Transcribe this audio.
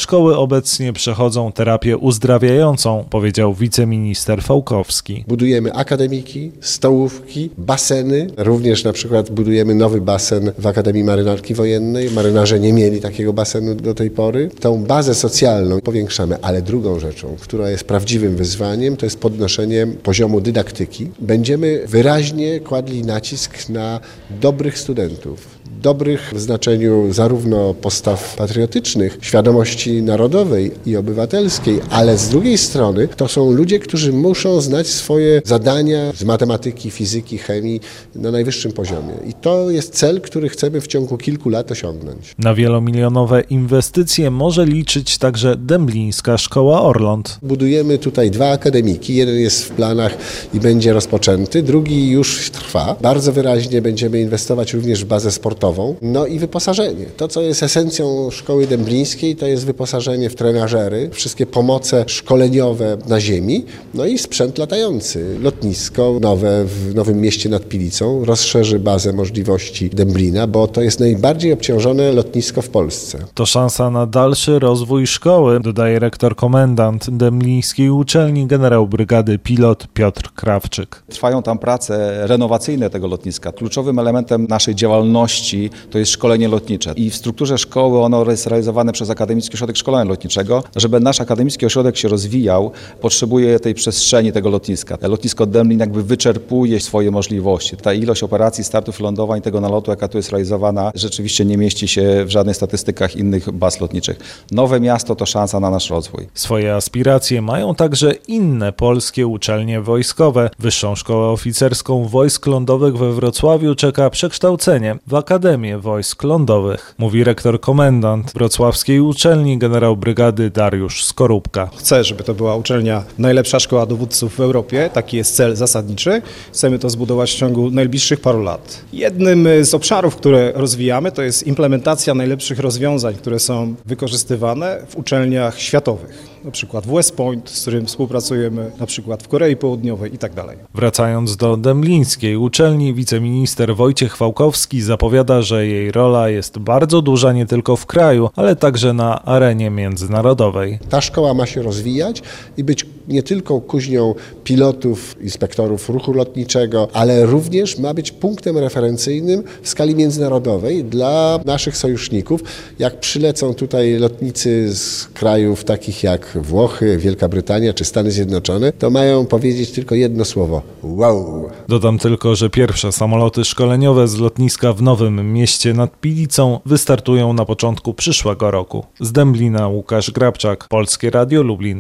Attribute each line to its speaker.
Speaker 1: Szkoły obecnie przechodzą terapię uzdrawiającą, powiedział wiceminister Fałkowski.
Speaker 2: Budujemy akademiki, stołówki, baseny. Również na przykład budujemy nowy basen w Akademii Marynarki Wojennej. Marynarze nie mieli takiego basenu do tej pory. Tą bazę socjalną powiększamy, ale drugą rzeczą, która jest prawdziwym wyzwaniem, to jest podnoszenie poziomu dydaktyki. Będziemy wyraźnie kładli nacisk na dobrych studentów. Dobrych w znaczeniu zarówno postaw patriotycznych, świadomości narodowej i obywatelskiej, ale z drugiej strony to są ludzie, którzy muszą znać swoje zadania z matematyki, fizyki, chemii na najwyższym poziomie. I to jest cel, który chcemy w ciągu kilku lat osiągnąć.
Speaker 1: Na wielomilionowe inwestycje może liczyć także Dęblińska Szkoła Orląt.
Speaker 2: Budujemy tutaj 2 akademiki. Jeden jest w planach i będzie rozpoczęty, drugi już trwa. Bardzo wyraźnie będziemy inwestować również w bazę sportową. No i wyposażenie. To, co jest esencją Szkoły Dęblińskiej, to jest wyposażenie w trenażery, wszystkie pomoce szkoleniowe na ziemi, no i sprzęt latający. Lotnisko nowe w Nowym Mieście nad Pilicą rozszerzy bazę możliwości Dęblina, bo to jest najbardziej obciążone lotnisko w Polsce.
Speaker 1: To szansa na dalszy rozwój szkoły, dodaje rektor komendant Dęblińskiej Uczelni, generał brygady pilot Piotr Krawczyk.
Speaker 3: Trwają tam prace renowacyjne tego lotniska. Kluczowym elementem naszej działalności to jest szkolenie lotnicze. I w strukturze szkoły ono jest realizowane przez Akademicki Ośrodek Szkolenia Lotniczego. Żeby nasz akademicki ośrodek się rozwijał, potrzebuje tej przestrzeni tego lotniska. Lotnisko Dęblin jakby wyczerpuje swoje możliwości. Ta ilość operacji, startów, lądowań tego nalotu, jaka tu jest realizowana, rzeczywiście nie mieści się w żadnych statystykach innych baz lotniczych. Nowe miasto to szansa na nasz rozwój.
Speaker 1: Swoje aspiracje mają także inne polskie uczelnie wojskowe. Wyższą Szkołę Oficerską Wojsk Lądowych we Wrocławiu czeka przekształcenie w Akademię Wojsk Lądowych, mówi rektor komendant wrocławskiej uczelni, generał brygady Dariusz Skorupka.
Speaker 4: Chcę, żeby to była uczelnia najlepsza szkoła dowódców w Europie. Taki jest cel zasadniczy. Chcemy to zbudować w ciągu najbliższych paru lat. Jednym z obszarów, które rozwijamy, to jest implementacja najlepszych rozwiązań, które są wykorzystywane w uczelniach światowych. Na przykład w West Point, z którym współpracujemy, na przykład w Korei Południowej i tak dalej.
Speaker 1: Wracając do Dęblińskiej uczelni, wiceminister Wojciech Fałkowski zapowiada, że jej rola jest bardzo duża nie tylko w kraju, ale także na arenie międzynarodowej.
Speaker 2: Ta szkoła ma się rozwijać i być nie tylko kuźnią pilotów, inspektorów ruchu lotniczego, ale również ma być punktem referencyjnym w skali międzynarodowej dla naszych sojuszników. Jak przylecą tutaj lotnicy z krajów takich jak Włochy, Wielka Brytania czy Stany Zjednoczone, to mają powiedzieć tylko jedno słowo: wow!
Speaker 1: Dodam tylko, że pierwsze samoloty szkoleniowe z lotniska w Nowym Mieście nad Pilicą wystartują na początku przyszłego roku. Z Dęblina Łukasz Grabczak, Polskie Radio Lublin.